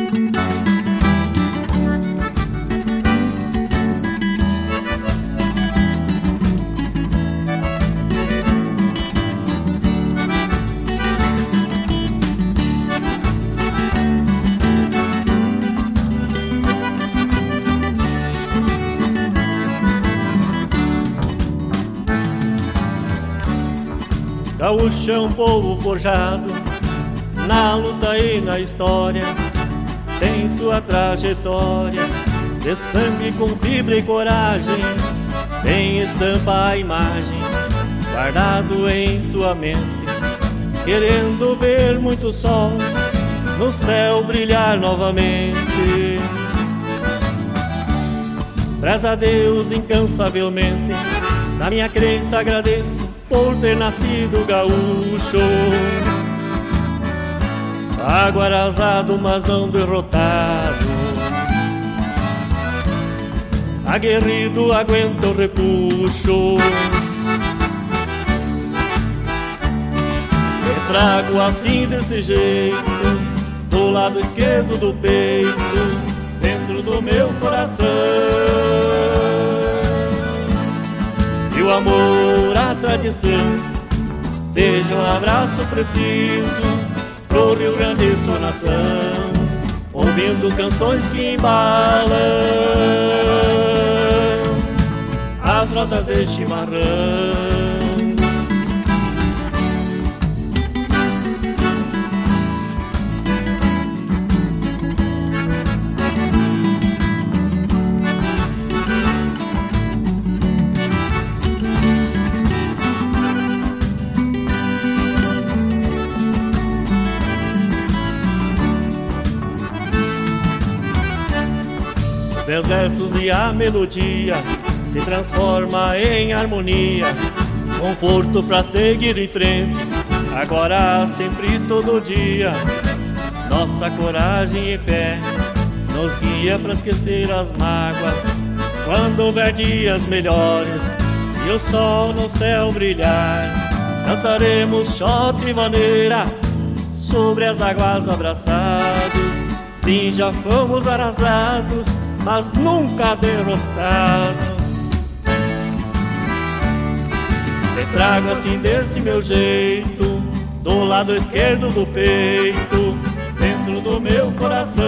Gaúcho é um povo forjado na luta e na história, tem sua trajetória de sangue com fibra e coragem, tem estampa a imagem guardado em sua mente, querendo ver muito sol no céu brilhar novamente. Preza a Deus incansavelmente, na minha crença agradeço por ter nascido gaúcho, aguarazado mas não derrotado, aguerrido aguenta o repuxo. Eu trago assim desse jeito, do lado esquerdo do peito, dentro do meu coração, e o amor, a tradição, seja um abraço preciso pro Rio Grande e sua nação, ouvindo canções que embalam as rodas de chimarrão. Meus versos e a melodia se transforma em harmonia, conforto pra seguir em frente, agora, sempre, todo dia. Nossa coragem e fé nos guia pra esquecer as mágoas, quando houver dias melhores e o sol no céu brilhar. Dançaremos shot e maneira sobre as águas abraçados. Sim, já fomos arrasados, mas nunca derrotados. Te trago assim deste meu jeito, do lado esquerdo do peito, dentro do meu coração,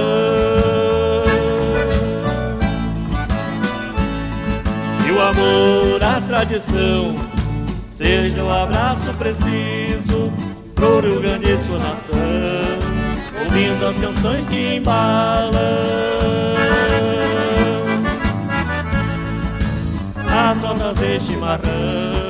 e o amor, a tradição, seja um abraço preciso pro Rio Grande e sua nação, ouvindo as canções que embalam as notas de chimarrão.